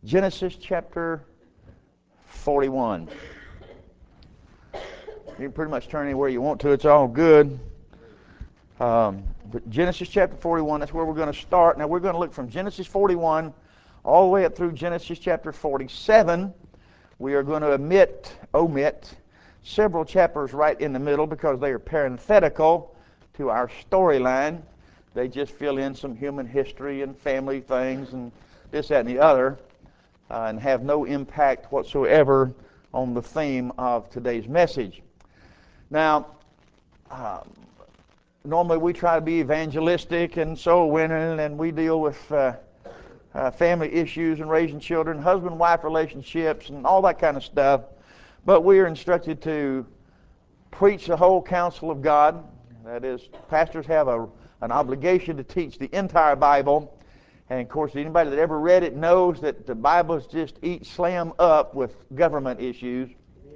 Genesis chapter 41. You can pretty much turn anywhere you want to. It's all good. But Genesis chapter 41, that's where we're going to start. Now we're going to look from Genesis 41 all the way up through Genesis chapter 47. We are going to omit several chapters right in the middle because they are parenthetical to our storyline. They just fill in some human history and family things and this, that, and the other, and have no impact whatsoever on the theme of today's message. Now, normally we try to be evangelistic and soul winning, and we deal with family issues and raising children, husband-wife relationships, and all that kind of stuff. But we are instructed to preach the whole counsel of God. That is, pastors have an obligation to teach the entire Bible. And of course, anybody that ever read it knows that the Bible is just slam up with government issues.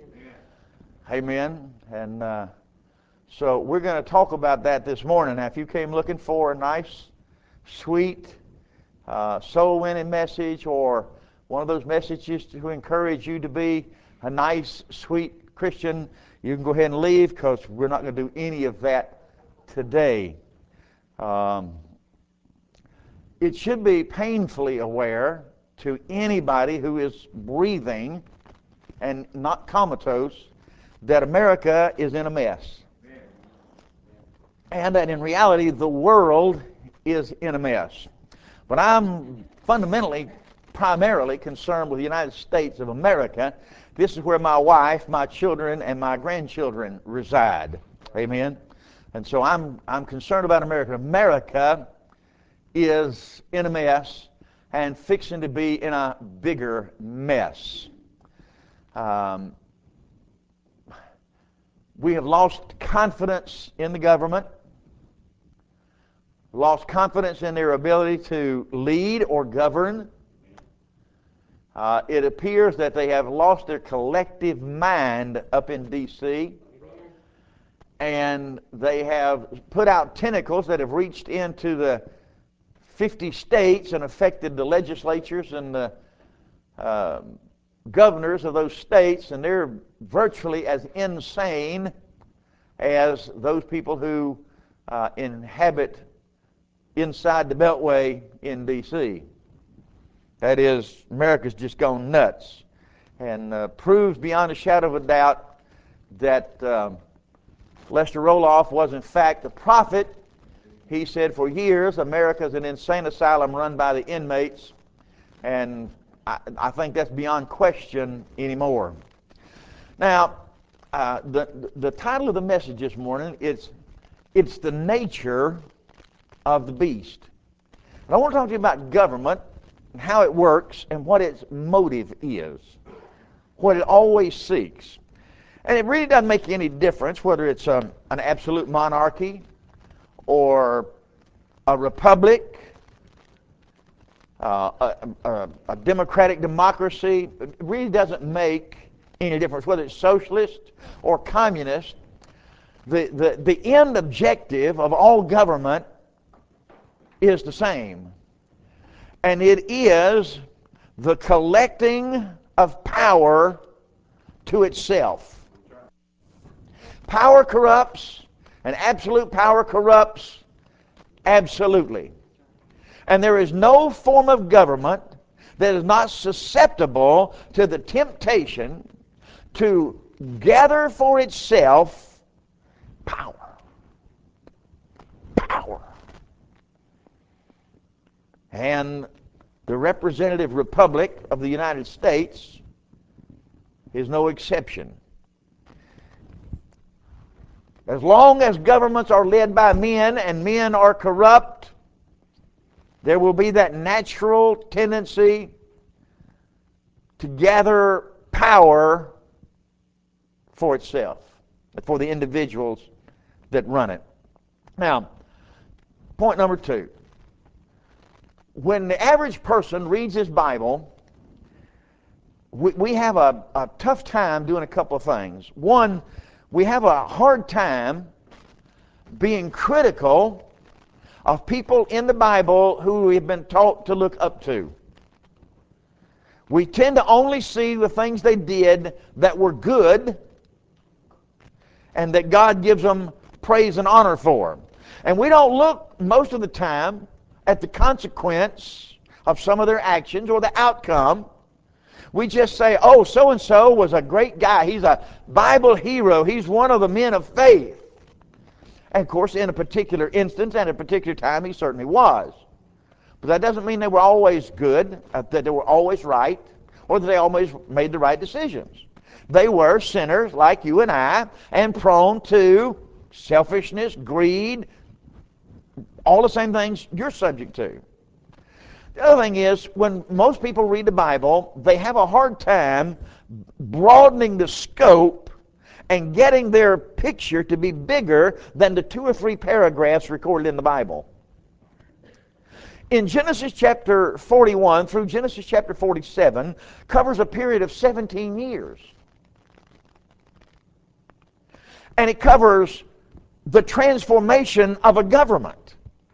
Amen. And so we're going to talk about that this morning. Now, if you came looking for a nice, sweet, soul-winning message, or one of those messages to encourage you to be a nice, sweet Christian, you can go ahead and leave, because we're not going to do any of that today. It should be painfully aware to anybody who is breathing and not comatose that America is in a mess. And that in reality the world is in a mess. But I'm fundamentally, primarily concerned with the United States of America. This is where my wife, my children, and my grandchildren reside. Amen. And so I'm concerned about America. America is in a mess and fixing to be in a bigger mess. We have lost confidence in the government, lost confidence in their ability to lead or govern. It appears that they have lost their collective mind up in D.C., and they have put out tentacles that have reached into the 50 states and affected the legislatures and the governors of those states, and they're virtually as insane as those people who inhabit inside the Beltway in D.C. That is, America's just gone nuts, and proves beyond a shadow of a doubt that Lester Roloff was in fact the prophet. He said for years America's an insane asylum run by the inmates, and I think that's beyond question anymore. Now, the title of the message this morning is "It's the Nature of the Beast." And I want to talk to you about government and how it works and what its motive is, what it always seeks. And it really doesn't make any difference whether it's an absolute monarchy or a republic, a democratic democracy. It really doesn't make any difference whether it's socialist or communist. The end objective of all government is the same, and it is the collecting of power to itself. Power corrupts, and absolute power corrupts absolutely. And there is no form of government that is not susceptible to the temptation to gather for itself power. Power. And the representative republic of the United States is no exception. As long as governments are led by men and men are corrupt, there will be that natural tendency to gather power for itself, for the individuals that run it. Now, point number 2. When the average person reads his Bible, we have a tough time doing a couple of things. One, we have a hard time being critical of people in the Bible who we've been taught to look up to. We tend to only see the things they did that were good and that God gives them praise and honor for. And we don't look most of the time at the consequence of some of their actions or the outcome. We just say, oh, so-and-so was a great guy. He's a Bible hero. He's one of the men of faith. And of course, in a particular instance and a particular time, he certainly was. But that doesn't mean they were always good, that they were always right, or that they always made the right decisions. They were sinners like you and I, and prone to selfishness, greed, all the same things you're subject to. The other thing is, when most people read the Bible, they have a hard time broadening the scope and getting their picture to be bigger than the 2 or 3 paragraphs recorded in the Bible. In Genesis chapter 41 through Genesis chapter 47 covers a period of 17 years. And it covers the transformation of a government.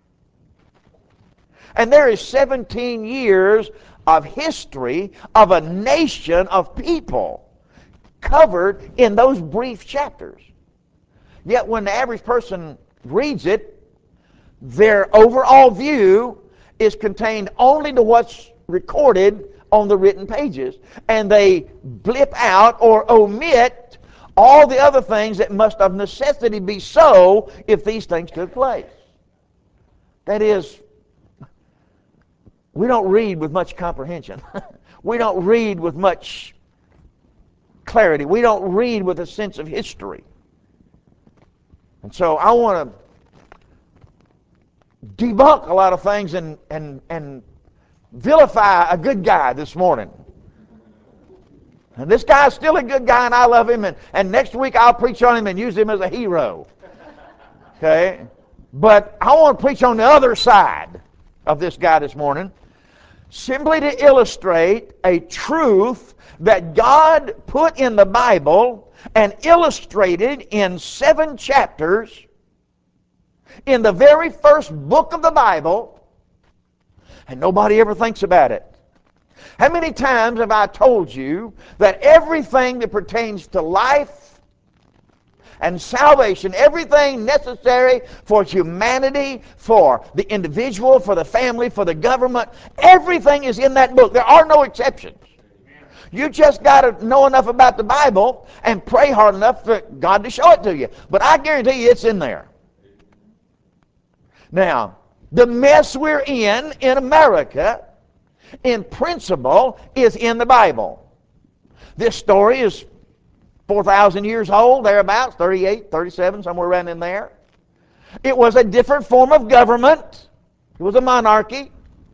And there is 17 years of history of a nation of people covered in those brief chapters. Yet when the average person reads it, their overall view is contained only to what's recorded on the written pages, and they blip out or omit all the other things that must of necessity be so if these things took place. That is, we don't read with much comprehension. We don't read with much clarity. We don't read with a sense of history. And so I want to debunk a lot of things and vilify a good guy this morning. And this guy's still a good guy, and I love him, and next week I'll preach on him and use him as a hero. Okay? But I want to preach on the other side of this guy this morning, simply to illustrate a truth that God put in the Bible and illustrated in 7 chapters in the very first book of the Bible, and nobody ever thinks about it. How many times have I told you that everything that pertains to life and salvation, everything necessary for humanity, for the individual, for the family, for the government, everything is in that book. There are no exceptions. You just got to know enough about the Bible and pray hard enough for God to show it to you. But I guarantee you it's in there. Now, the mess we're in America, in principle, is in the Bible. This story is 4,000 years old, thereabouts, 38, 37, somewhere around in there. It was a different form of government. It was a monarchy.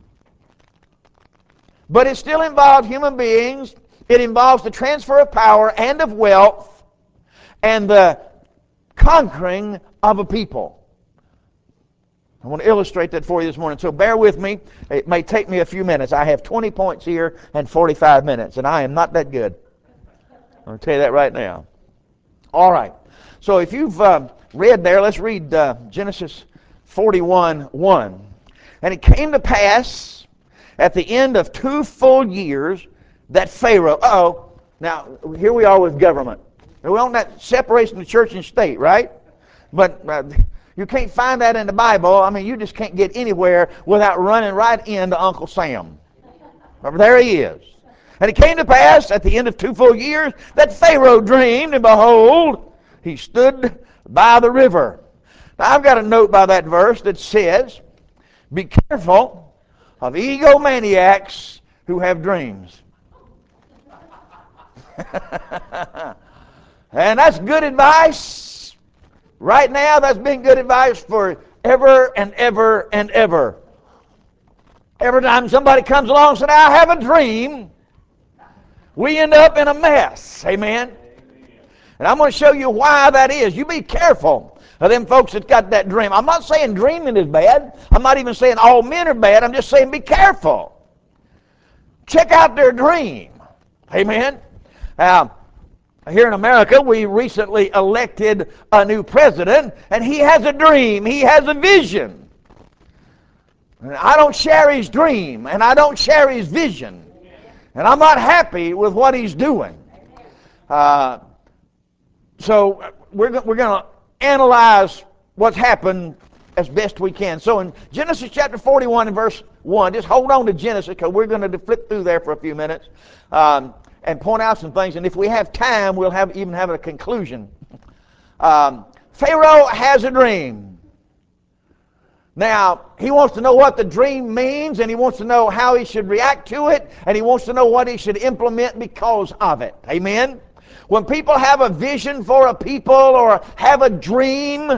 But it still involved human beings. It involves the transfer of power and of wealth and the conquering of a people. I want to illustrate that for you this morning, so bear with me. It may take me a few minutes. I have 20 points here and 45 minutes, and I am not that good. I'm going to tell you that right now. All right. So if you've read there, let's read Genesis 41:1. And it came to pass at the end of 2 full years that Pharaoh, now here we are with government. We want that separation of church and state, right? But you can't find that in the Bible. I mean, you just can't get anywhere without running right into Uncle Sam. There he is. And it came to pass at the end of 2 full years that Pharaoh dreamed, and behold, he stood by the river. Now, I've got a note by that verse that says, be careful of egomaniacs who have dreams. And that's good advice. Right now, that's been good advice for ever and ever and ever. Every time somebody comes along and says, I have a dream, we end up in a mess. Amen? And I'm going to show you why that is. You be careful of them folks that got that dream. I'm not saying dreaming is bad. I'm not even saying all men are bad. I'm just saying be careful. Check out their dream. Amen? Here in America, we recently elected a new president, and he has a dream. He has a vision. And I don't share his dream, and I don't share his vision. And I'm not happy with what he's doing. So we're going to analyze what's happened as best we can. So in Genesis chapter 41 and verse 1, just hold on to Genesis because we're going to flip through there for a few minutes and point out some things. And if we have time, we'll even have a conclusion. Pharaoh has a dream. Now, he wants to know what the dream means, and he wants to know how he should react to it, and he wants to know what he should implement because of it. Amen? When people have a vision for a people or have a dream,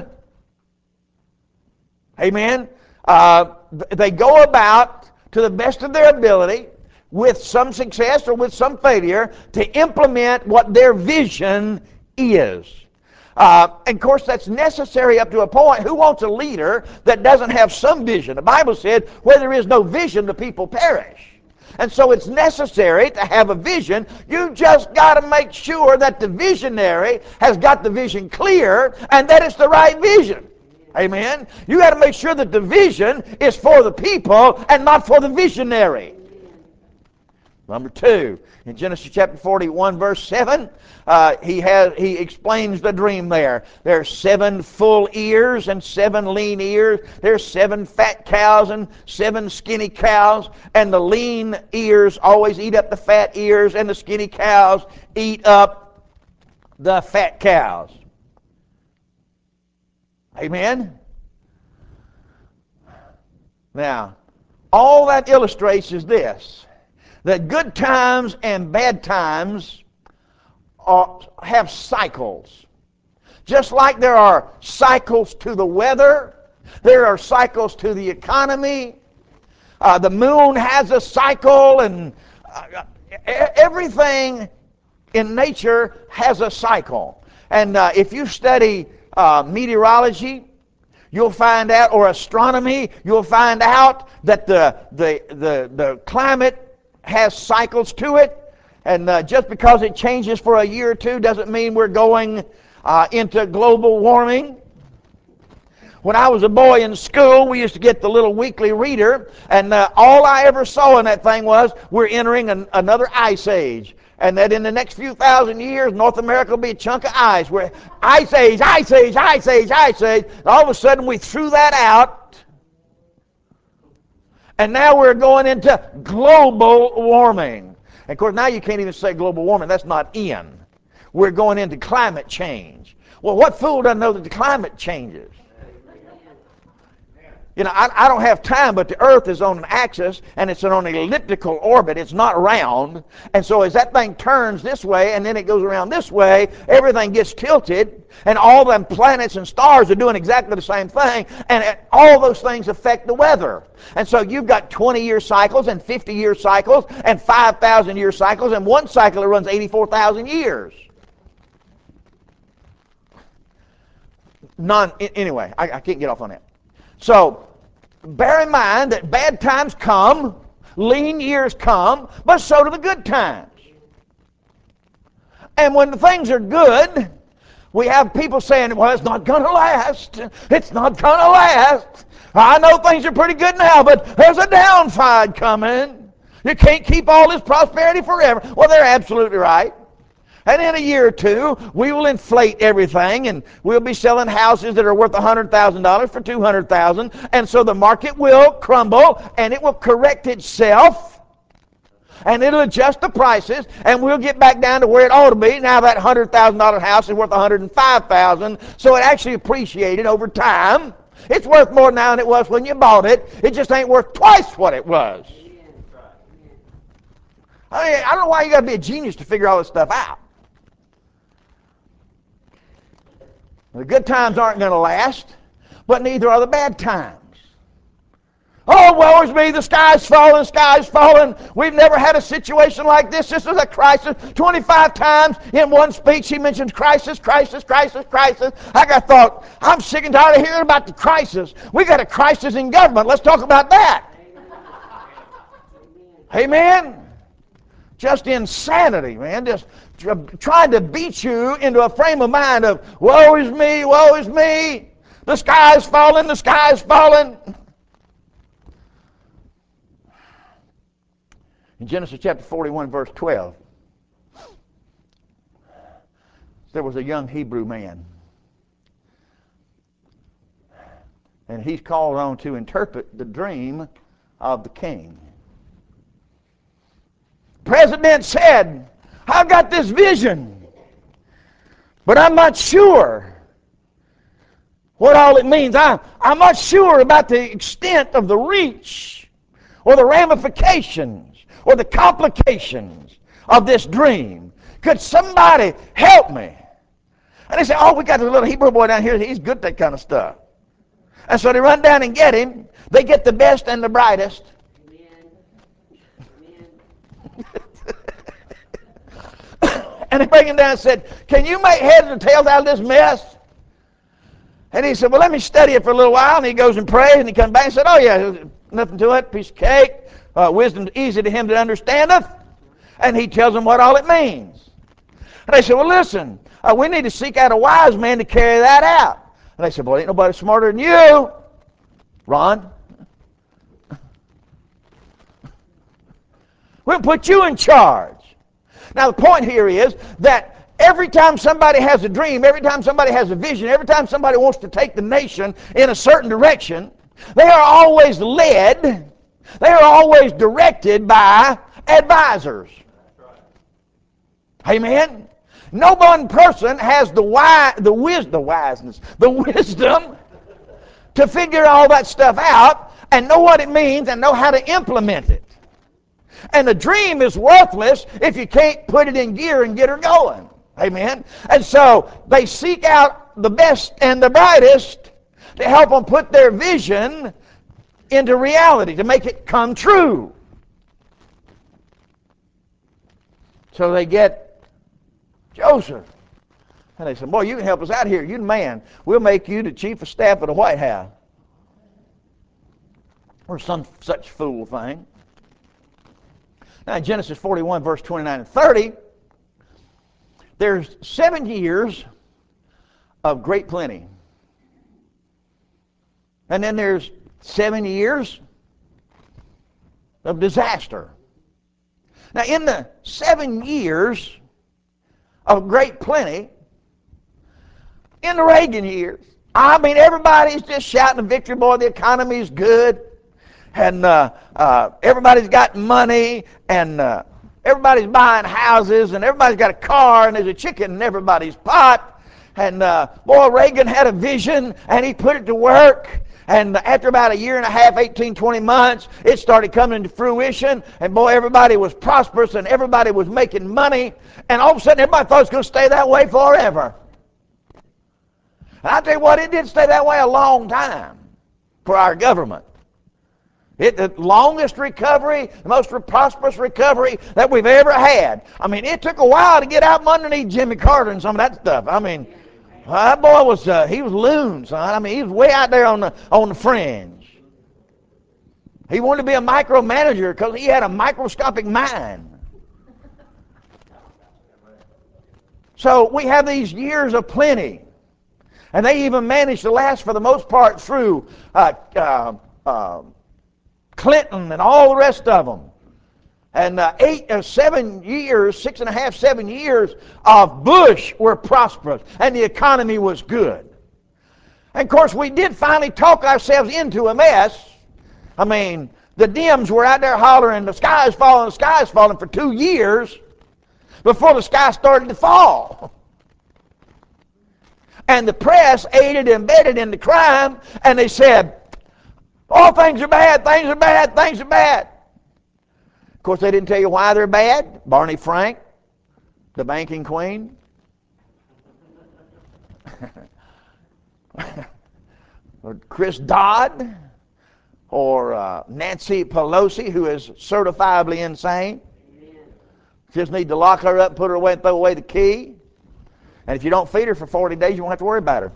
amen, they go about to the best of their ability with some success or with some failure to implement what their vision is. And of course, that's necessary up to a point. Who wants a leader that doesn't have some vision? The Bible said, where there is no vision, the people perish. And so it's necessary to have a vision. You just got to make sure that the visionary has got the vision clear and that it's the right vision. Amen? You got to make sure that the vision is for the people and not for the visionary. Number 2, in Genesis chapter 41, verse 7, he explains the dream there. There's 7 full ears and 7 lean ears. There's 7 fat cows and 7 skinny cows. And the lean ears always eat up the fat ears, and the skinny cows eat up the fat cows. Amen? Now, all that illustrates is this, that good times and bad times have cycles. Just like there are cycles to the weather, there are cycles to the economy. The moon has a cycle, and everything in nature has a cycle. And if you study meteorology, you'll find out, or astronomy, you'll find out that the climate has cycles to it, and just because it changes for a year or two doesn't mean we're going into global warming. When I was a boy in school, we used to get the little weekly reader, and all I ever saw in that thing was we're entering another ice age, and that in the next few thousand years, North America will be a chunk of ice. We're ice age, ice age, ice age, ice age. And all of a sudden, we threw that out. And now we're going into global warming. And of course, now you can't even say global warming. That's not in. We're going into climate change. Well, what fool doesn't know that the climate changes? You know, I don't have time, but the earth is on an axis, and it's on an elliptical orbit. It's not round. And so as that thing turns this way, and then it goes around this way, everything gets tilted, and all them planets and stars are doing exactly the same thing, and all those things affect the weather. And so you've got 20-year cycles, and 50-year cycles, and 5,000-year cycles, and one cycle that runs 84,000 years. Anyway, I can't get off on that. So, bear in mind that bad times come, lean years come, but so do the good times. And when the things are good, we have people saying, well, it's not going to last. It's not going to last. I know things are pretty good now, but there's a downside coming. You can't keep all this prosperity forever. Well, they're absolutely right. And in a year or two, we will inflate everything, and we'll be selling houses that are worth $100,000 for $200,000, and so the market will crumble, and it will correct itself, and it'll adjust the prices, and we'll get back down to where it ought to be. Now that $100,000 house is worth $105,000, so it actually appreciated over time. It's worth more now than it was when you bought it. It just ain't worth twice what it was. I mean, I don't know why you got to be a genius to figure all this stuff out. The good times aren't going to last, but neither are the bad times. Oh, woe is me, the sky's falling, sky's falling. We've never had a situation like this. This is a crisis. 25 times in one speech he mentions crisis, crisis, crisis, crisis. I thought, I'm sick and tired of hearing about the crisis. We got a crisis in government. Let's talk about that. Amen? Just insanity, man. Just trying to beat you into a frame of mind of, woe is me, woe is me. The sky is falling, the sky is falling. In Genesis chapter 41, verse 12, there was a young Hebrew man, and he's called on to interpret the dream of the king. President said, "I've got this vision, but I'm not sure what all it means. I'm not sure about the extent of the reach or the ramifications or the complications of this dream. Could somebody help me?" And they say, "Oh, we got a little Hebrew boy down here. He's good at that kind of stuff." And so they run down and get him. They get the best and the brightest. And they bring him down and said, "Can you make heads or tails out of this mess?" And he said, "Well, let me study it for a little while." And he goes and prays, and he comes back and said, "Oh, yeah, nothing to it, piece of cake. Wisdom easy to him that understandeth." And he tells them what all it means. And they said, "Well, listen, we need to seek out a wise man to carry that out." And they said, "Well, ain't nobody smarter than you, Ron. We'll put you in charge." Now, the point here is that every time somebody has a dream, every time somebody has a vision, every time somebody wants to take the nation in a certain direction, they are always led, they are always directed by advisors. Amen? No one person has the wisdom to figure all that stuff out and know what it means and know how to implement it. And the dream is worthless if you can't put it in gear and get her going. Amen? And so they seek out the best and the brightest to help them put their vision into reality, to make it come true. So they get Joseph. And they said, "Boy, you can help us out here. You're the man. We'll make you the chief of staff of the White House." Or some such fool thing. Now in Genesis 41, verse 29 and 30, there's 7 years of great plenty. And then there's 7 years of disaster. Now in the 7 years of great plenty, in the Reagan years, I mean, everybody's just shouting victory, boy, the economy's good. And everybody's got money, and everybody's buying houses, and everybody's got a car, and there's a chicken in everybody's pot. And boy, Reagan had a vision, and he put it to work. And after about a year and a half, 18, 20 months, it started coming into fruition. And boy, everybody was prosperous, and everybody was making money. And all of a sudden, everybody thought it was going to stay that way forever. And I'll tell you what, it did stay that way a long time for our government. The longest recovery, the most prosperous recovery that we've ever had. I mean, it took a while to get out from underneath Jimmy Carter and some of that stuff. I mean, that boy was, he was loon, son. I mean, he was way out there on the fringe. He wanted to be a micromanager because he had a microscopic mind. So we have these years of plenty. And they even managed to last for the most part through Clinton and all the rest of them. And 7 years, 6.5, 7 years of Bush were prosperous, and the economy was good. And of course, we did finally talk ourselves into a mess. I mean, the Dems were out there hollering, the sky's falling for 2 years before the sky started to fall. And the press aided and abetted in the crime, and they said, "Oh, things are bad, things are bad, things are bad." Of course, they didn't tell you why they're bad. Barney Frank, the banking queen. Or Chris Dodd, or Nancy Pelosi, who is certifiably insane. Just need to lock her up, put her away, and throw away the key. And if you don't feed her for 40 days, you won't have to worry about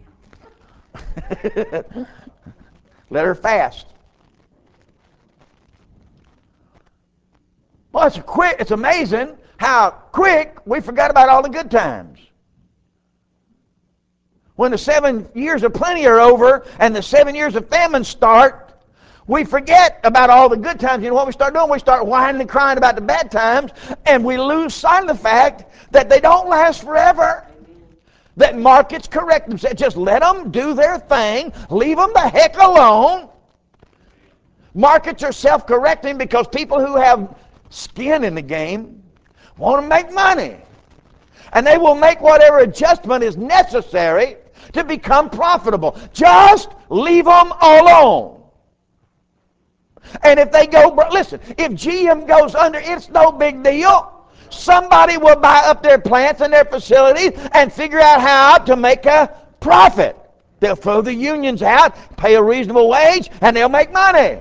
her. Let her fast. Well, it's amazing how quick we forgot about all the good times. When the 7 years of plenty are over and the 7 years of famine start, We forget about all the good times. You know what we start doing? We start whining and crying about the bad times, and we lose sight of the fact that they don't last forever. That markets correct themselves. Just let them do their thing. Leave them the heck alone. Markets are self-correcting because people who have skin in the game want to make money. And they will make whatever adjustment is necessary to become profitable. Just leave them alone. And if they go, listen, if GM goes under, it's no big deal. Somebody will buy up their plants and their facilities and figure out how to make a profit. They'll throw the unions out, pay a reasonable wage, and they'll make money.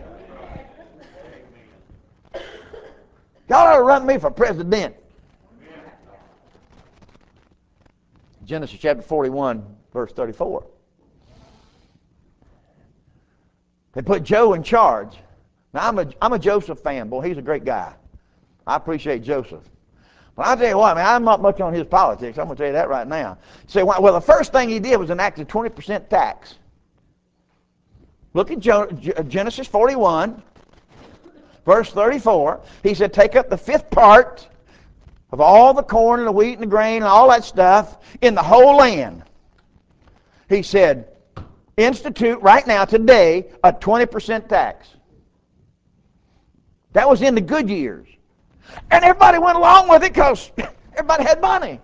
Y'all ought to run me for president. Genesis chapter 41, verse 34. They put Joe in charge. Now, I'm a Joseph fan. Boy, he's a great guy. I appreciate Joseph. But I'll tell you what, I'm not much on his politics. I'm going to tell you that right now. Say, well, the first thing he did was enact a 20% tax. Look at Genesis 41, verse 34. He said, take up the fifth part of all the corn and the wheat and the grain and all that stuff in the whole land. He said, institute right now, today, a 20% tax. That was in the good years. And everybody went along with it because everybody had money.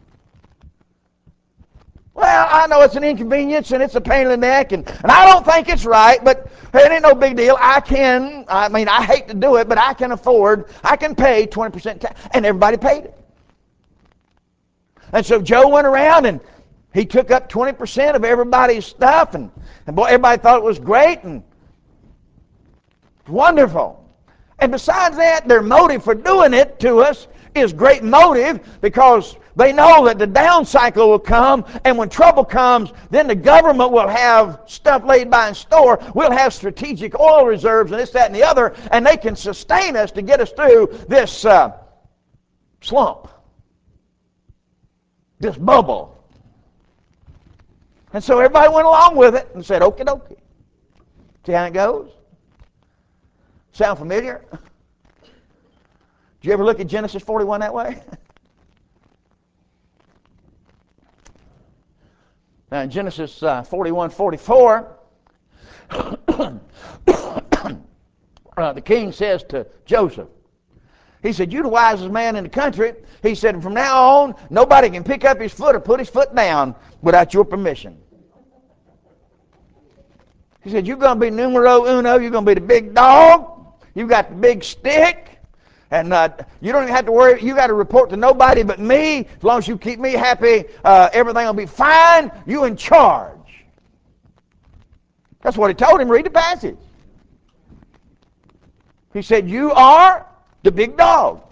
Well, I know it's an inconvenience and it's a pain in the neck, and I don't think it's right, but it ain't no big deal. I hate to do it, but I can pay 20% tax. And everybody paid it. And so Joe went around and he took up 20% of everybody's stuff, and boy, everybody thought it was great and wonderful. And besides that, their motive for doing it to us is great motive, because they know that the down cycle will come, and when trouble comes, then the government will have stuff laid by in store. We'll have strategic oil reserves and this, that, and the other, and they can sustain us to get us through this slump, this bubble. And so everybody went along with it and said, okie dokie. See how it goes? Sound familiar? Did you ever look at Genesis 41 that way? Now in Genesis 41:44, the king says to Joseph, he said, you're the wisest man in the country. He said, from now on, nobody can pick up his foot or put his foot down without your permission. He said, you're going to be numero uno. You're going to be the big dog. You've got the big stick. And you don't even have to worry. You got to report to nobody but me. As long as you keep me happy, everything will be fine. You in charge. That's what he told him. Read the passage. He said, you are the big dog.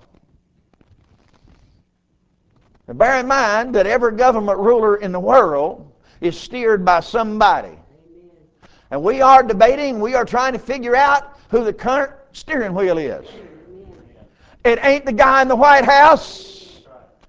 Now bear in mind that every government ruler in the world is steered by somebody. And we are debating, we are trying to figure out who the current steering wheel is. It ain't the guy in the White House.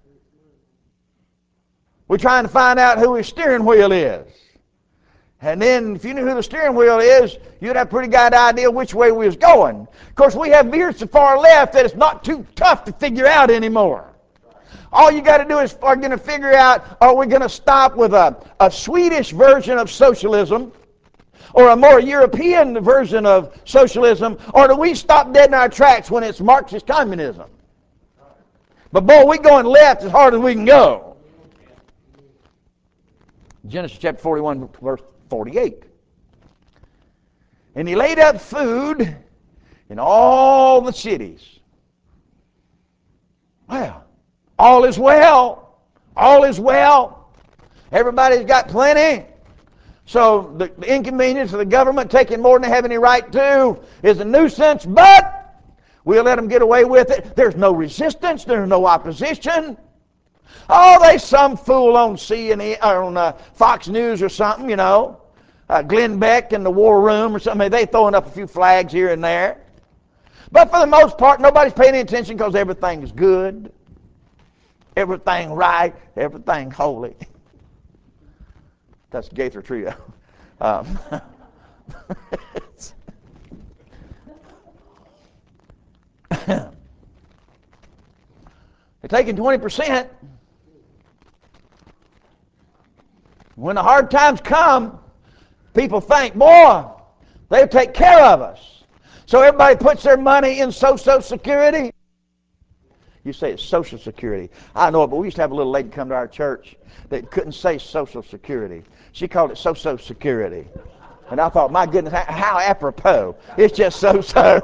We're trying to find out who his steering wheel is. And then if you knew who the steering wheel is, you'd have a pretty good idea which way we was going. Of course, we have veered so far left that it's not too tough to figure out anymore. All you got to do is are going to figure out, are we going to stop with a Swedish version of socialism, or a more European version of socialism, or do we stop dead in our tracks when it's Marxist communism? But boy, we're going left as hard as we can go. Genesis chapter 41, verse 48. And he laid up food in all the cities. Well, all is well. All is well. Everybody's got plenty. So the inconvenience of the government taking more than they have any right to is a nuisance, but we'll let them get away with it. There's no resistance. There's no opposition. Oh, there's some fool on CNN or on Fox News or something, you know. Glenn Beck in the War Room or something. They throwing up a few flags here and there. But for the most part, nobody's paying any attention because everything's good. Everything right. Everything holy. That's Gaither Trio. They're taking 20%. When the hard times come, people think, boy, they'll take care of us. So everybody puts their money in Social Security. You say it's Social Security. I know it, but we used to have a little lady come to our church that couldn't say Social Security. She called it Social Security. And I thought, my goodness, how apropos. It's just so-so.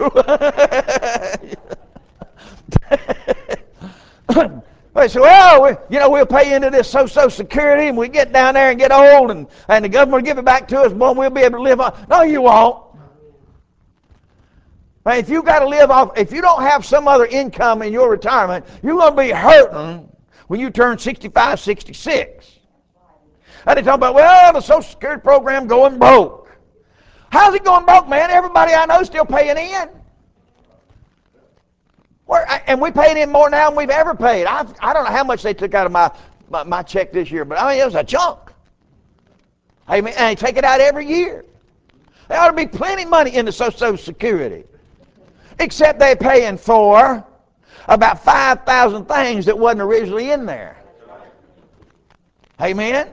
They said, well, we'll pay into this Social Security, and we get down there and get old, and the government will give it back to us, boy, we'll be able to live on. No, you won't. Man, if you got to live off, if you don't have some other income in your retirement, you're going to be hurting when you turn 65, 66. And they talk about, well, the Social Security program going broke. How's it going broke, man? Everybody I know is still paying in. And we paid in more now than we've ever paid. I don't know how much they took out of my check this year, but I mean, it was a chunk. Amen. And they take it out every year. There ought to be plenty of money in the Social Security. Except they're paying for about 5,000 things that wasn't originally in there. Amen?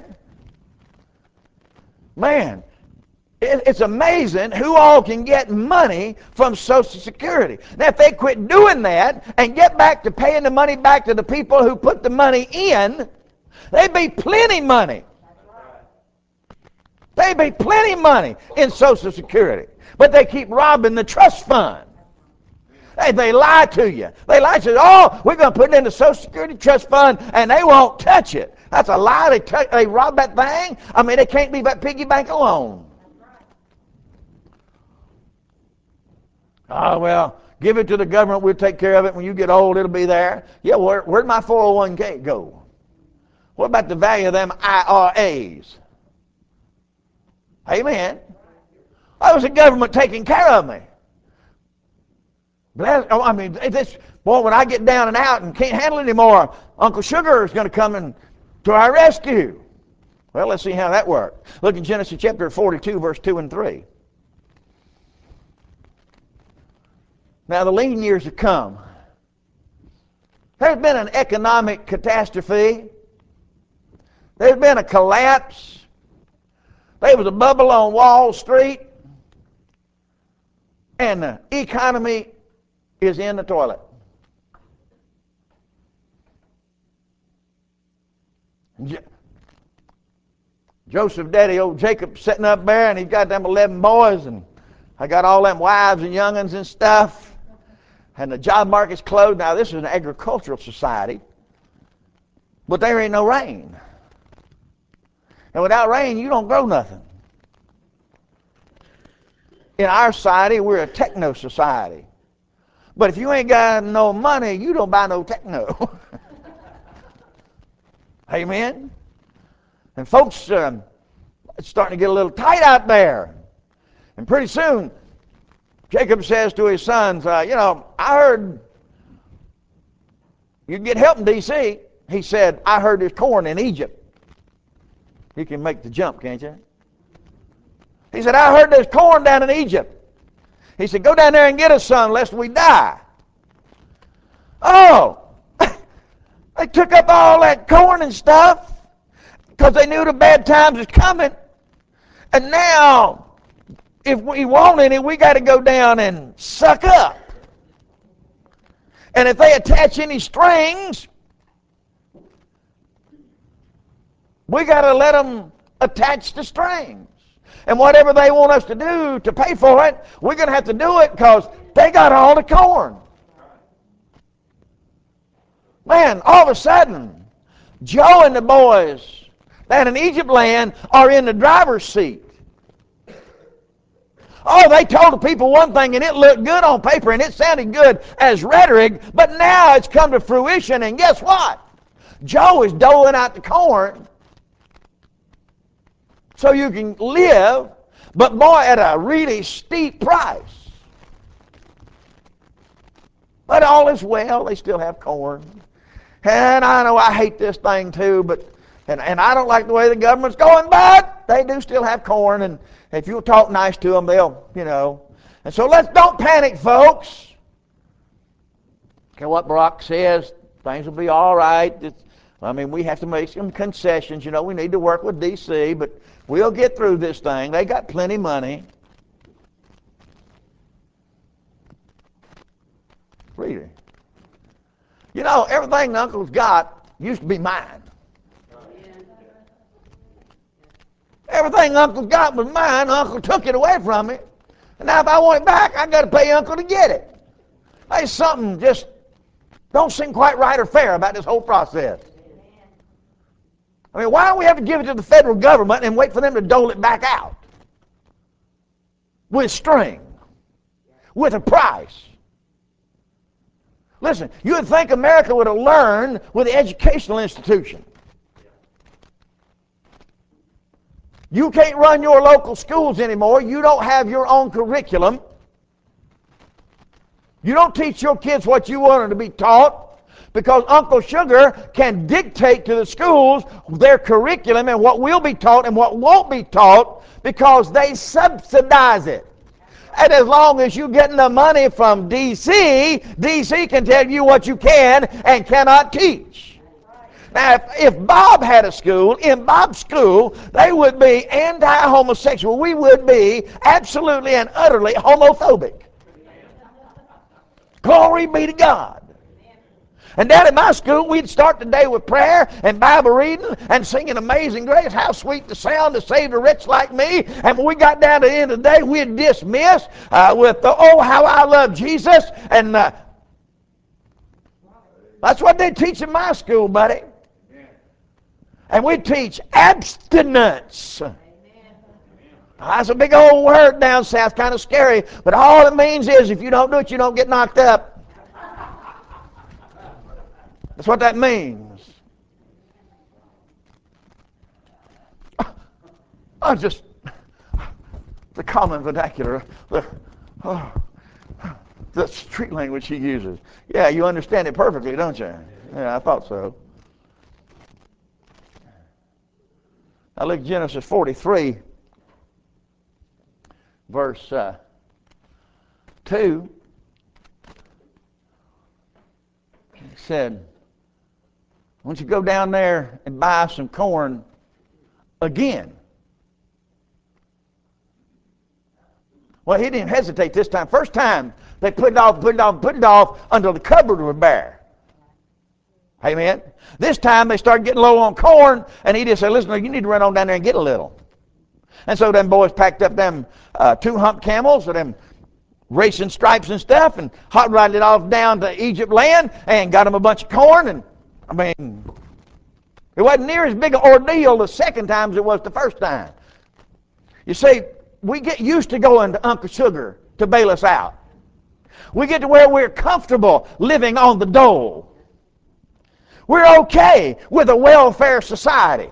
Man, it's amazing who all can get money from Social Security. Now, if they quit doing that and get back to paying the money back to the people who put the money in, there'd be plenty money. There'd be plenty money in Social Security. But they keep robbing the trust fund. Hey, they lie to you. They lie to you. Oh, we're going to put it in the Social Security Trust Fund, and they won't touch it. That's a lie. They rob that thing. I mean, they can't leave that piggy bank alone. Oh, well, give it to the government. We'll take care of it. When you get old, it'll be there. Yeah, where'd my 401k go? What about the value of them IRAs? Amen. That was the government taking care of me. Boy, when I get down and out and can't handle it anymore, Uncle Sugar is going to come to our rescue. Well, let's see how that worked. Look in Genesis chapter 42, verse 2 and 3. Now, the lean years have come. There's been an economic catastrophe. There's been a collapse. There was a bubble on Wall Street. And the economy is in the toilet. Joseph daddy, old Jacob, sitting up there, and he's got them 11 boys, and I got all them wives and young'uns and stuff, and the job market's closed. Now, this is an agricultural society, but there ain't no rain. And without rain, you don't grow nothing. In our society, we're a techno society. But if you ain't got no money, you don't buy no techno. Amen? And folks, it's starting to get a little tight out there. And pretty soon, Jacob says to his sons, I heard you'd get help in D.C. He said, I heard there's corn in Egypt. You can make the jump, can't you? He said, I heard there's corn down in Egypt. He said, go down there and get us some lest we die. Oh, they took up all that corn and stuff because they knew the bad times was coming. And now, if we want any, we got to go down and suck up. And if they attach any strings, we got to let them attach the strings. And whatever they want us to do to pay for it, we're going to have to do it because they got all the corn. Man, all of a sudden, Joe and the boys down in Egypt land are in the driver's seat. Oh, they told the people one thing and it looked good on paper and it sounded good as rhetoric, but now it's come to fruition, and guess what? Joe is doling out the corn so you can live, but boy, at a really steep price. But all is well. They still have corn. And I know I hate this thing too, but and I don't like the way the government's going, but they do still have corn, and if you'll talk nice to them, they'll, And so don't panic, folks. Okay, what Barack says, things will be all right. We have to make some concessions. We need to work with D.C., but we'll get through this thing. They got plenty of money. Really. Everything the uncle's got used to be mine. Everything Uncle got was mine. Uncle took it away from me. And now if I want it back, I got to pay Uncle to get it. There's something just don't seem quite right or fair about this whole process. Why don't we have to give it to the federal government and wait for them to dole it back out? With string. With a price. Listen, you would think America would have learned with the educational institution. You can't run your local schools anymore. You don't have your own curriculum. You don't teach your kids what you want them to be taught because Uncle Sugar can dictate to the schools their curriculum and what will be taught and what won't be taught because they subsidize it. And as long as you're getting the money from D.C., D.C. can tell you what you can and cannot teach. Now, if Bob had a school, in Bob's school, they would be anti-homosexual. We would be absolutely and utterly homophobic. Glory be to God. And down at my school, we'd start the day with prayer and Bible reading and singing Amazing Grace. How sweet the sound to save a wretch like me. And when we got down to the end of the day, we'd dismiss with the, oh, how I love Jesus. And that's what they teach in my school, buddy. And we teach abstinence. That's a big old word down south, kind of scary. But all it means is if you don't do it, you don't get knocked up. That's what that means. The common vernacular, the street language he uses. Yeah, you understand it perfectly, don't you? Yeah, I thought so. Now look at Genesis 43, verse 2. He said, why don't you go down there and buy some corn again? Well, he didn't hesitate this time. First time, they put it off until the cupboard was bare. Amen. This time they started getting low on corn, and he just said, listen, you need to run on down there and get a little. And so them boys packed up them 2-hump camels or them racing stripes and stuff and hot rodded it off down to Egypt land and got them a bunch of corn. And it wasn't near as big an ordeal the second time as it was the first time. You see, we get used to going to Uncle Sugar to bail us out. We get to where we're comfortable living on the dole. We're okay with a welfare society.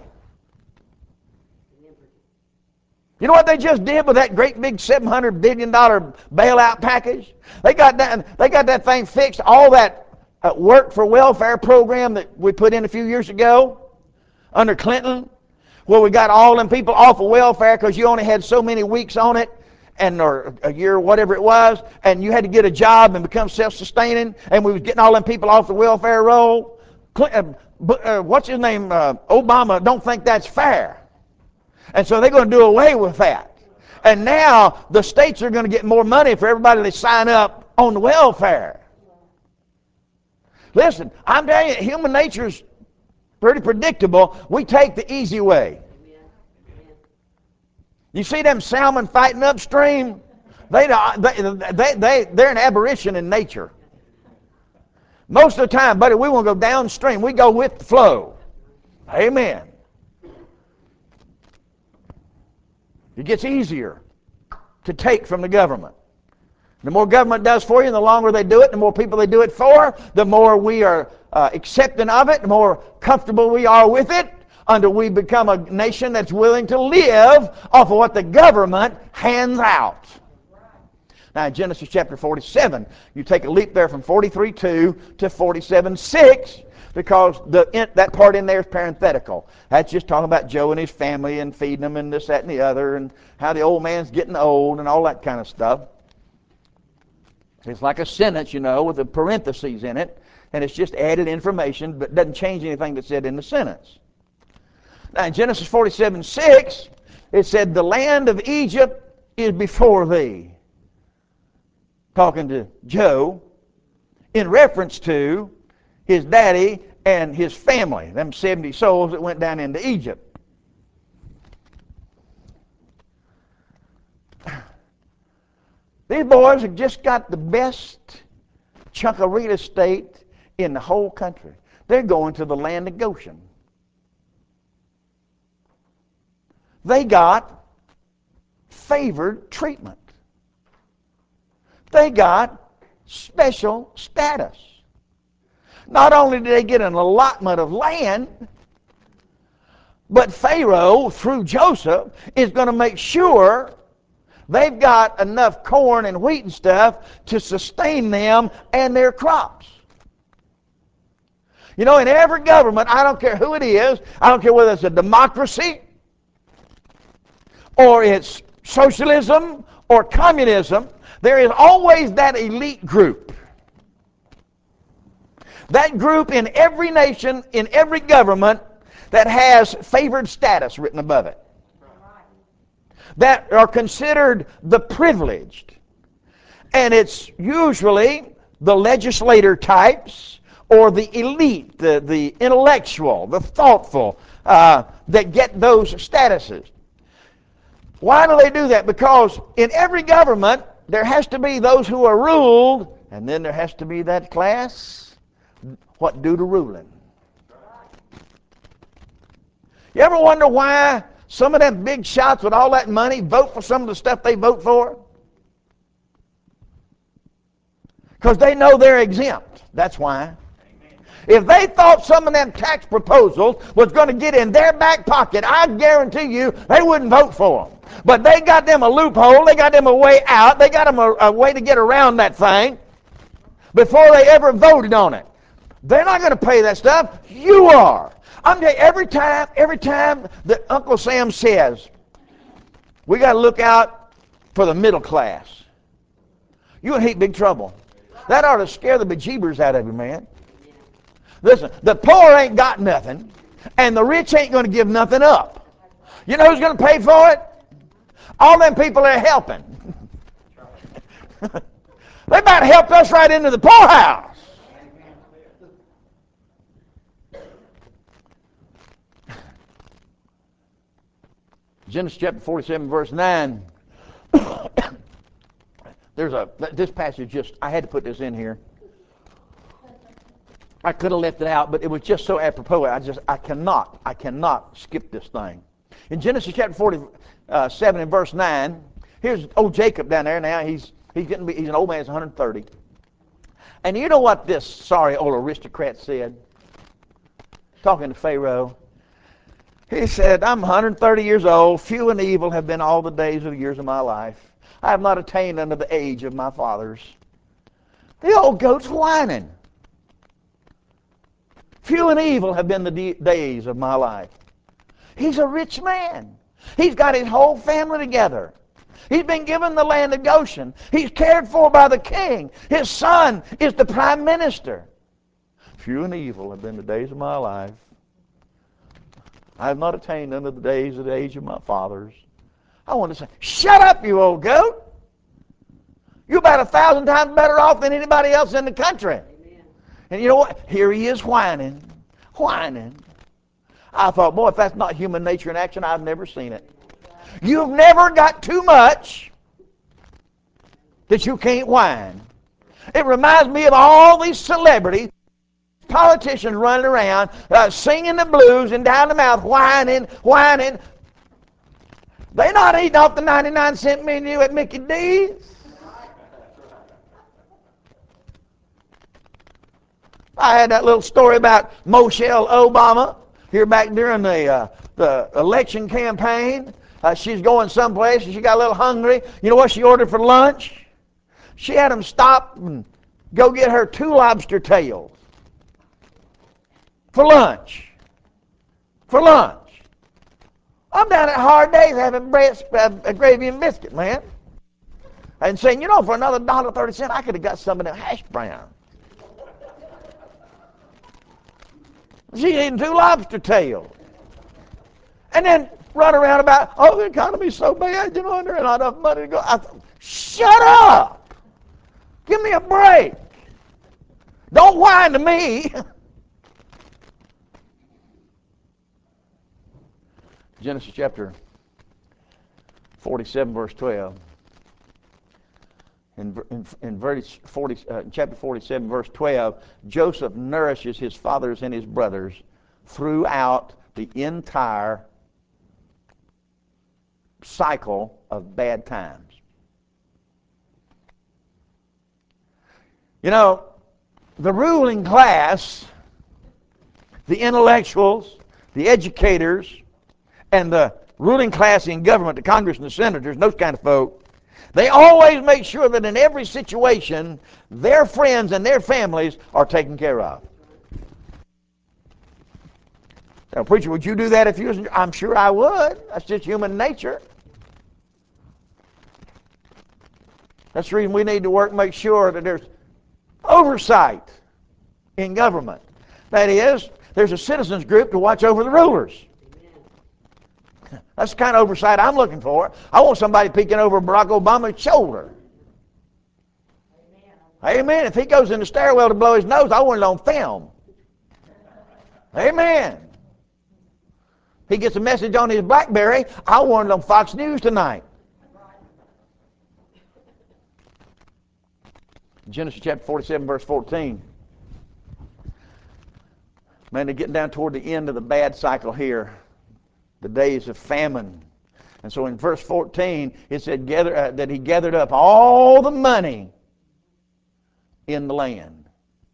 You know what they just did with that great big $700 billion bailout package? They got that thing fixed, all that work for welfare program that we put in a few years ago under Clinton, where we got all them people off of welfare because you only had so many weeks on it, or a year, whatever it was, and you had to get a job and become self-sustaining, and we was getting all them people off the welfare roll. What's his name? Obama don't think that's fair. And so they're going to do away with that. And now the states are going to get more money for everybody that sign up on the welfare. Listen, I'm telling you, human nature's pretty predictable. We take the easy way. You see them salmon fighting upstream? They're an aberration in nature. Most of the time, buddy, we won't go downstream. We go with the flow. Amen. It gets easier to take from the government. The more government does for you, and the longer they do it, the more people they do it for, the more we are accepting of it, the more comfortable we are with it, until we become a nation that's willing to live off of what the government hands out. Now in Genesis chapter 47, you take a leap there from 43:2 to 47:6, because that part in there is parenthetical. That's just talking about Joe and his family and feeding them and this, that, and the other, and how the old man's getting old and all that kind of stuff. It's like a sentence, with the parentheses in it, and it's just added information, but doesn't change anything that's said in the sentence. Now in Genesis 47:6, it said, the land of Egypt is before thee. Talking to Joe, in reference to his daddy and his family, them 70 souls that went down into Egypt. These boys have just got the best chunk of real estate in the whole country. They're going to the land of Goshen. They got favored treatment. They got special status. Not only did they get an allotment of land, but Pharaoh, through Joseph, is going to make sure they've got enough corn and wheat and stuff to sustain them and their crops. In every government, I don't care who it is, I don't care whether it's a democracy or it's socialism or communism, there is always that elite group. That group in every nation, in every government, that has favored status written above it. That are considered the privileged. And it's usually the legislator types or the elite, the intellectual, the thoughtful, that get those statuses. Why do they do that? Because in every government, there has to be those who are ruled, and then there has to be that class, what do to ruling. You ever wonder why some of them big shots with all that money vote for some of the stuff they vote for? Because they know they're exempt. That's why. If they thought some of them tax proposals was going to get in their back pocket, I guarantee you they wouldn't vote for them. But they got them a loophole. They got them a way out. They got them a way to get around that thing before they ever voted on it. They're not going to pay that stuff. You are. I'm telling you, every time that Uncle Sam says, we got to look out for the middle class, you're in heap big trouble. That ought to scare the bejeebers out of you, man. Listen, the poor ain't got nothing, and the rich ain't going to give nothing up. You know who's going to pay for it? All them people that are helping. They about helped us right into the poorhouse. Genesis chapter 47, verse 9. This passage I had to put this in here. I could have left it out, but it was just so apropos. I cannot skip this thing. In Genesis chapter 47 and verse 9, here's old Jacob down there now. He's an old man, he's 130. And you know what this sorry old aristocrat said? Talking to Pharaoh. He said, I'm 130 years old. Few and evil have been all the days of the years of my life. I have not attained unto the age of my fathers. The old goat's whining. Few and evil have been the days of my life. He's a rich man. He's got his whole family together. He's been given the land of Goshen. He's cared for by the king. His son is the prime minister. Few and evil have been the days of my life. I have not attained unto the days of the age of my fathers. I want to say, shut up, you old goat. You're about 1,000 times better off than anybody else in the country. Amen. And you know what? Here he is whining. I thought, boy, if that's not human nature in action, I've never seen it. You've never got too much that you can't whine. It reminds me of all these celebrities, politicians running around, singing the blues and down the mouth, whining. They're not eating off the 99-cent menu at Mickey D's. I had that little story about Michelle Obama here back during the election campaign. She's going someplace and she got a little hungry. You know what she ordered for lunch? She had them stop and go get her 2 lobster tails for lunch. I'm down at Hard Days having gravy and biscuit, man. and saying, you know, for another $1.30, I could have got some of them hash browns. She's eating 2 lobster tails. And then run around about, oh, the economy's so bad, you know, and there's not enough money to go. I thought, shut up! Give me a break. Don't whine to me. Genesis chapter 47, verse 12. Chapter 47, verse 12, Joseph nourishes his fathers and his brothers throughout the entire cycle of bad times. You know, the ruling class, the intellectuals, the educators, and the ruling class in government, the Congress and the senators, and those kind of folk, they always make sure that in every situation, their friends and their families are taken care of. Now, preacher, would you do that if you was? I'm sure I would. That's just human nature. That's the reason we need to work and make sure that there's oversight in government. That is, there's a citizens group to watch over the rulers. That's the kind of oversight I'm looking for. I want somebody peeking over Barack Obama's shoulder. Amen. If he goes in the stairwell to blow his nose, I want it on film. Amen. He gets a message on his BlackBerry, I want it on Fox News tonight. Genesis chapter 47, verse 14. Man, they're getting down toward the end of the bad cycle here. The days of famine. And so in verse 14, it said that he gathered up all the money in the land.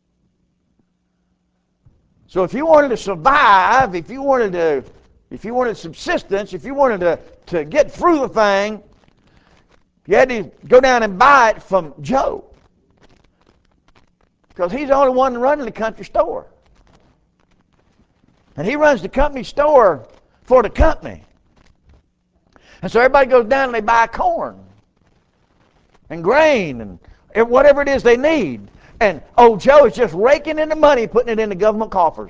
So if you wanted to survive, if you wanted subsistence, if you wanted to get through the thing, you had to go down and buy it from Joe. Because he's the only one running the country store. And he runs the company store for the company. And so everybody goes down and they buy corn and grain and whatever it is they need. And old Joe is just raking in the money, putting it in the government coffers.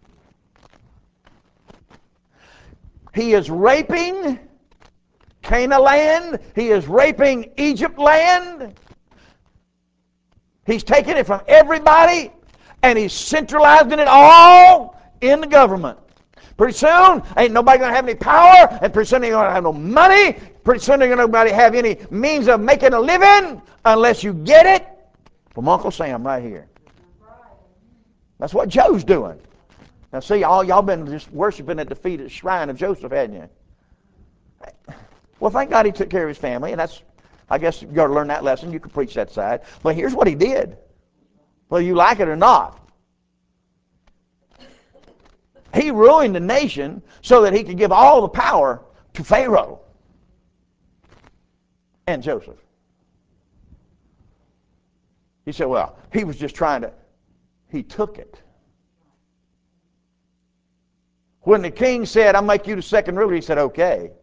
He is raping Canaan land. He is raping Egypt land. He's taking it from everybody and he's centralizing it all in the government. Pretty soon, ain't nobody going to have any power, and pretty soon ain't going to have no money. Pretty soon ain't going to nobody have any means of making a living unless you get it from Uncle Sam right here. That's what Joe's doing. Now see, y'all been just worshiping at the feet of the shrine of Joseph, hadn't you? Well, thank God he took care of his family, and that's, I guess you got to learn that lesson. You can preach that side. But here's what he did. Whether you like it or not. He ruined the nation so that he could give all the power to Pharaoh and Joseph. He said, well, he was just he took it. When the king said, I'll make you the second ruler, he said, okay.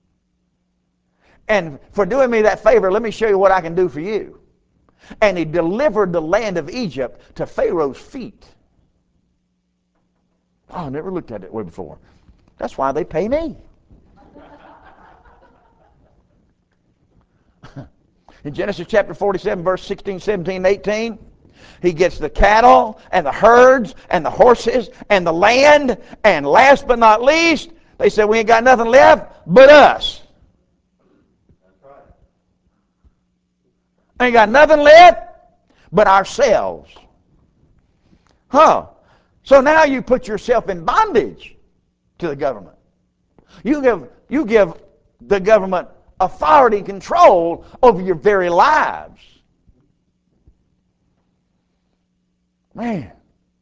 And for doing me that favor, let me show you what I can do for you. And he delivered the land of Egypt to Pharaoh's feet. Oh, I never looked at it that way before. That's why they pay me. In Genesis chapter 47, verse 16, 17, 18, he gets the cattle and the herds and the horses and the land. And last but not least, they said, we ain't got nothing left but us. That's right. Ain't got nothing left but ourselves. Huh. So now you put yourself in bondage to the government. You give the government authority and control over your very lives. Man.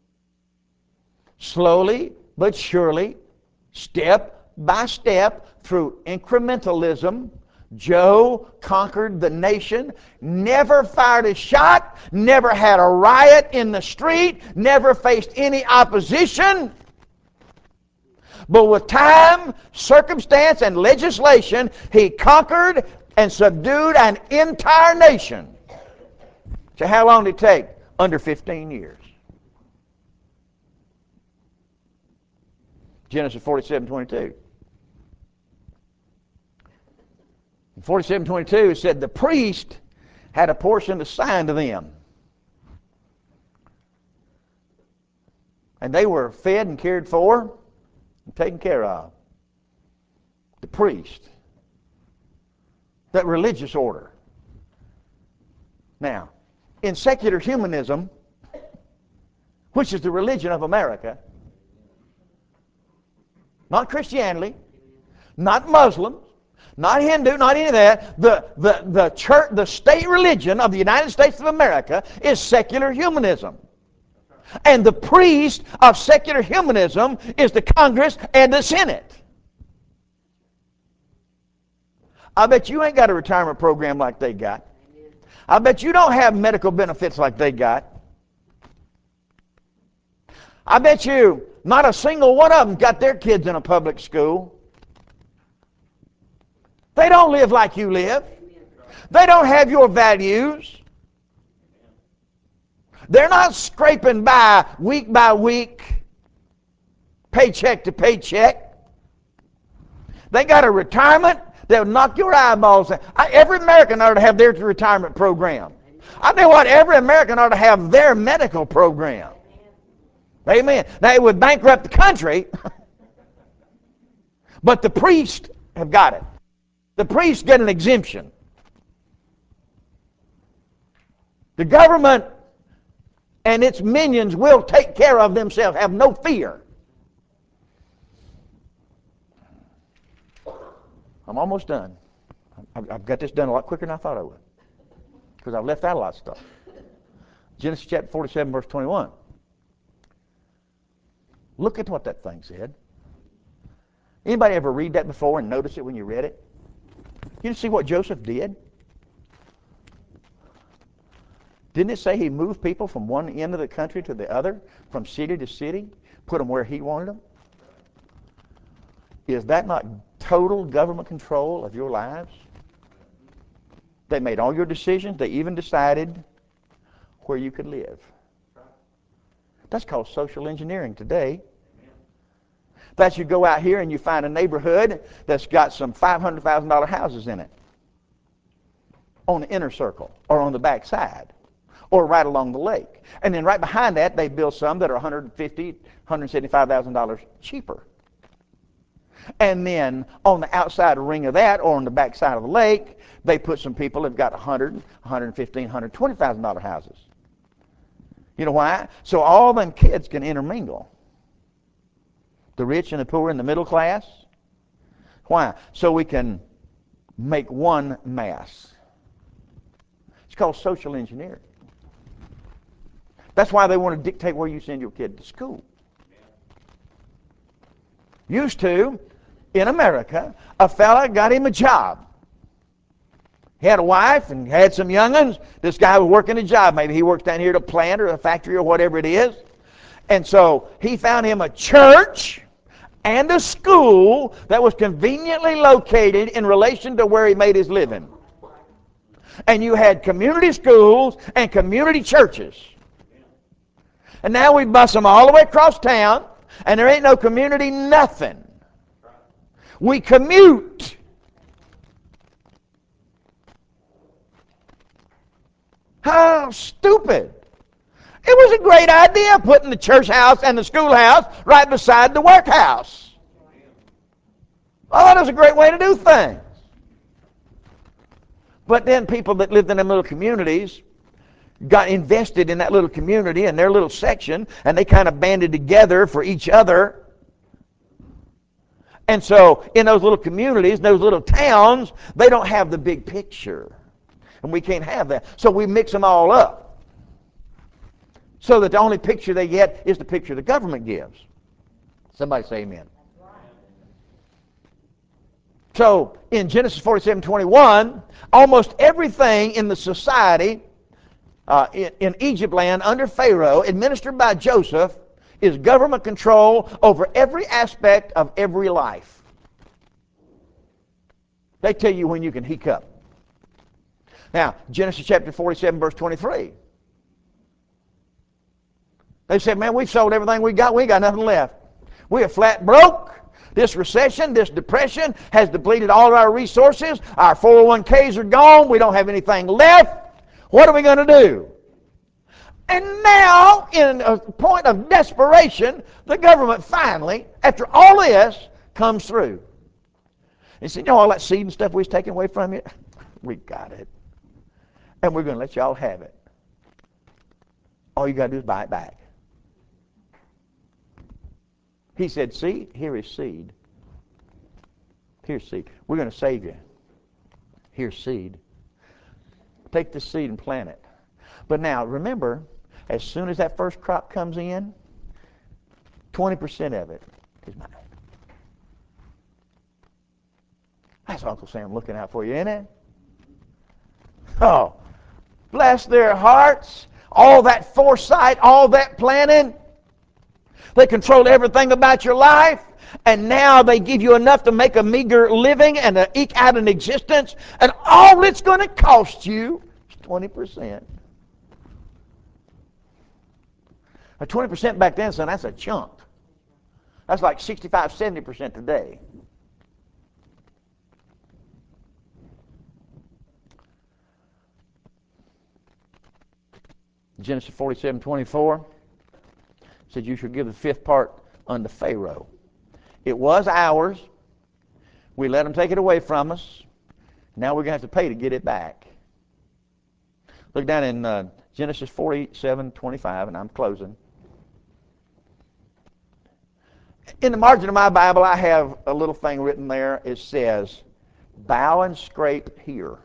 Slowly but surely, step by step, through incrementalism, Joe conquered the nation, never fired a shot, never had a riot in the street, never faced any opposition. But with time, circumstance, and legislation, he conquered and subdued an entire nation. So how long did it take? Under 15 years. Genesis 47:22. In 47:22 it said the priest had a portion assigned to them. And they were fed and cared for and taken care of. The priest. That religious order. Now, in secular humanism, which is the religion of America, not Christianity, not Muslims, not Hindu, not any of that, the church, the state religion of the United States of America is secular humanism. And the priest of secular humanism is the Congress and the Senate. I bet you ain't got a retirement program like they got. I bet you don't have medical benefits like they got. I bet you not a single one of them got their kids in a public school. They don't live like you live. They don't have your values. They're not scraping by week, paycheck to paycheck. They got a retirement that would knock your eyeballs out. Every American ought to have their retirement program. I tell you what, every American ought to have their medical program. Amen. Now, it would bankrupt the country, but the priests have got it. The priests get an exemption. The government and its minions will take care of themselves. Have no fear. I'm almost done. I've got this done a lot quicker than I thought I would, because I've left out a lot of stuff. Genesis chapter 47, verse 21. Look at what that thing said. Anybody ever read that before and notice it when you read it? You see what Joseph did? Didn't it say he moved people from one end of the country to the other, from city to city, put them where he wanted them? Is that not total government control of your lives? They made all your decisions. They even decided where you could live. That's called social engineering today. That you go out here and you find a neighborhood that's got some $500,000 houses in it, on the inner circle or on the back side, or right along the lake. And then right behind that, they build some that are $150,000, $175,000 cheaper. And then on the outside ring of that, or on the back side of the lake, they put some people that have got $100,000, $115,000, $120,000 houses. You know why? So all them kids can intermingle. The rich and the poor and the middle class. Why? So we can make one mass. It's called social engineering. That's why they want to dictate where you send your kid to school. Used to, in America, a fella got him a job. He had a wife and had some young'uns. This guy was working a job. Maybe he works down here at a plant or a factory or whatever it is. And so he found him a church and a school that was conveniently located in relation to where he made his living. And you had community schools and community churches. And now we bus them all the way across town, and there ain't no community nothing. We commute. How stupid. It was a great idea putting the church house and the schoolhouse right beside the workhouse. Oh, that was a great way to do things. But then people that lived in them little communities got invested in that little community and their little section, and they kind of banded together for each other. And so in those little communities, those little towns, they don't have the big picture. And we can't have that. So we mix them all up, so that the only picture they get is the picture the government gives. Somebody say amen. So in Genesis 47:21, almost everything in the society in Egypt land under Pharaoh, administered by Joseph, is government control over every aspect of every life. They tell you when you can hiccup. Now, Genesis chapter 47, verse 23. They said, man, we've sold everything we got. We ain't got nothing left. We are flat broke. This recession, this depression has depleted all of our resources. Our 401ks are gone. We don't have anything left. What are we going to do? And now, in a point of desperation, the government finally, after all this, comes through. He said, you know all that seed and stuff we was taking away from you? We got it. And we're going to let y'all have it. All you got to do is buy it back. He said, see, here is seed. Here's seed. We're going to save you. Here's seed. Take the seed and plant it. But now, remember, as soon as that first crop comes in, 20% of it is mine. That's Uncle Sam looking out for you, isn't it? Oh, bless their hearts. All that foresight, all that planning. They control everything about your life, and now they give you enough to make a meager living and to eke out an existence, and all it's going to cost you is 20%. 20% back then, son, that's a chunk. That's like 65, 70% today. Genesis 47:24 said you should give the fifth part unto Pharaoh. It was ours. We let them take it away from us. Now we're going to have to pay to get it back. Look down in Genesis 47:25, and I'm closing. In the margin of my Bible, I have a little thing written there. It says, bow and scrape here.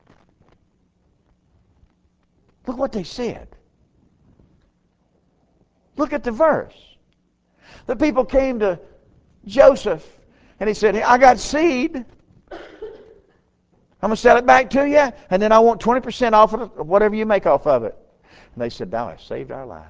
Look what they said. Look at the verse. The people came to Joseph, and he said, hey, I got seed. I'm going to sell it back to you, and then I want 20% off of whatever you make off of it. And they said, thou hast saved our lives.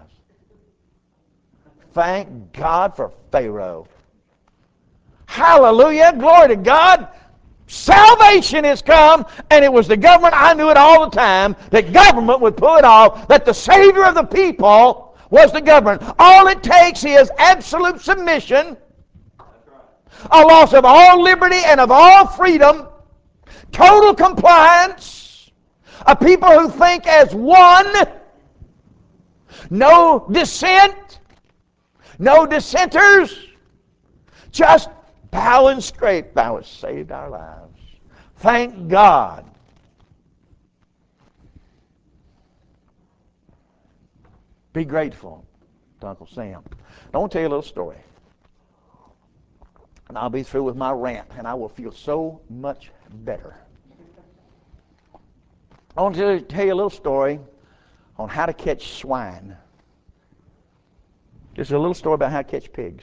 Thank God for Pharaoh. Hallelujah. Glory to God. Salvation has come, and it was the government. I knew it all the time, that government would pull it off, that the Savior of the people was the government. All it takes is absolute submission, a loss of all liberty and of all freedom, total compliance, a people who think as one, no dissent, no dissenters, just bow and scrape. Thou hast saved our lives. Thank God. Be grateful to Uncle Sam. I want to tell you a little story. And I'll be through with my rant, and I will feel so much better. I want to tell you a little story on how to catch swine. Just a little story about how to catch pigs.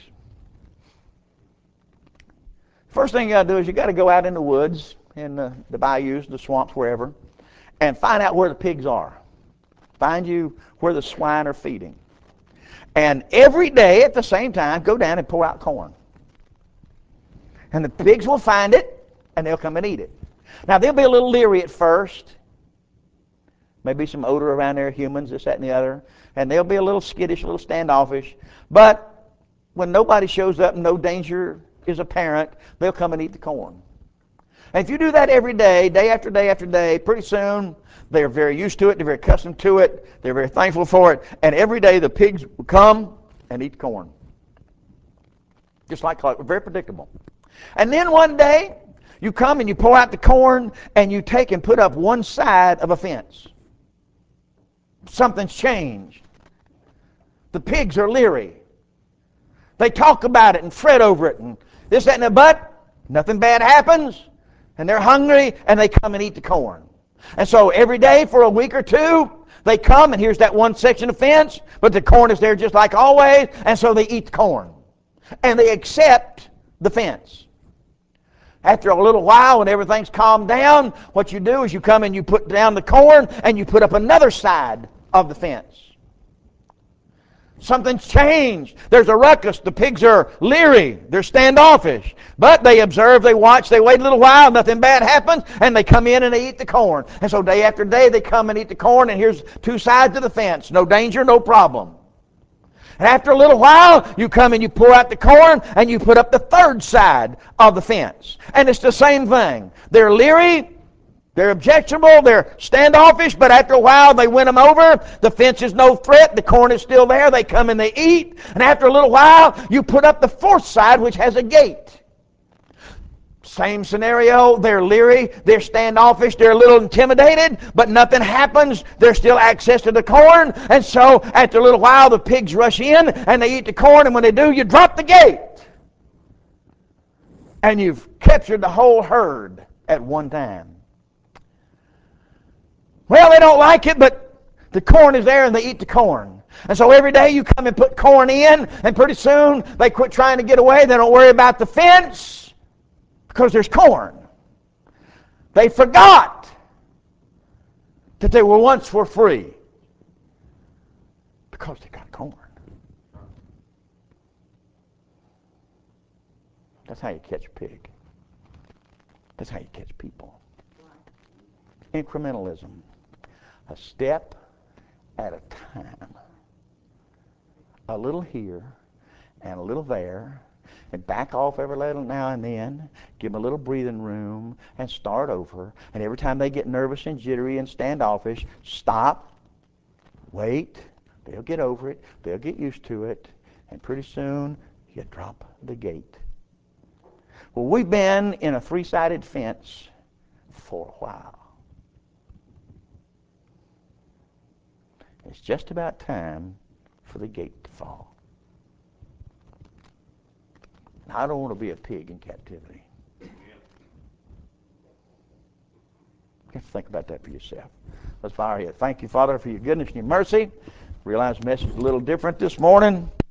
First thing you got to do is you got to go out in the woods, in the bayous, the swamps, wherever, and find out where the pigs are. Find you where the swine are feeding. And every day at the same time, go down and pour out corn. And the pigs will find it, and they'll come and eat it. Now, they'll be a little leery at first. Maybe some odor around there, humans, this, that, and the other. And they'll be a little skittish, a little standoffish. But when nobody shows up and no danger is apparent, they'll come and eat the corn. And if you do that every day, day after day after day, pretty soon they're very used to it, they're very accustomed to it, they're very thankful for it, and every day the pigs will come and eat corn. Just like very predictable. And then one day, you come and you pull out the corn and you take and put up one side of a fence. Something's changed. The pigs are leery. They talk about it and fret over it and this, that, and the but. Nothing bad happens. And they're hungry and they come and eat the corn. And so every day for a week or two, they come and here's that one section of fence, but the corn is there just like always, and so they eat the corn. And they accept the fence. After a little while, when everything's calmed down, what you do is you come and you put down the corn and you put up another side of the fence. Something's changed. There's a ruckus. The pigs are leery. They're standoffish. But they observe, they watch, they wait a little while, nothing bad happens, and they come in and they eat the corn. And so day after day they come and eat the corn, and here's two sides of the fence. No danger, no problem. And after a little while, you come and you pull out the corn and you put up the third side of the fence. And it's the same thing. They're leery. They're objectionable, they're standoffish, but after a while they win them over. The fence is no threat, the corn is still there, they come and they eat. And after a little while, you put up the fourth side, which has a gate. Same scenario, they're leery, they're standoffish, they're a little intimidated, but nothing happens. There's still access to the corn. And so after a little while, the pigs rush in and they eat the corn, and when they do, you drop the gate. And you've captured the whole herd at one time. Well, they don't like it, but the corn is there and they eat the corn. And so every day you come and put corn in, and pretty soon they quit trying to get away. They don't worry about the fence because there's corn. They forgot that they were once for free because they got corn. That's how you catch a pig. That's how you catch people. Incrementalism. A step at a time. A little here and a little there, and back off every little now and then, give them a little breathing room, and start over. And every time they get nervous and jittery and standoffish, stop, wait, they'll get over it, they'll get used to it, and pretty soon you drop the gate. Well, we've been in a three-sided fence for a while. It's just about time for the gate to fall. I don't want to be a pig in captivity. You have to think about that for yourself. Let's bow our head. Thank you, Father, for your goodness and your mercy. Realize the message is a little different this morning.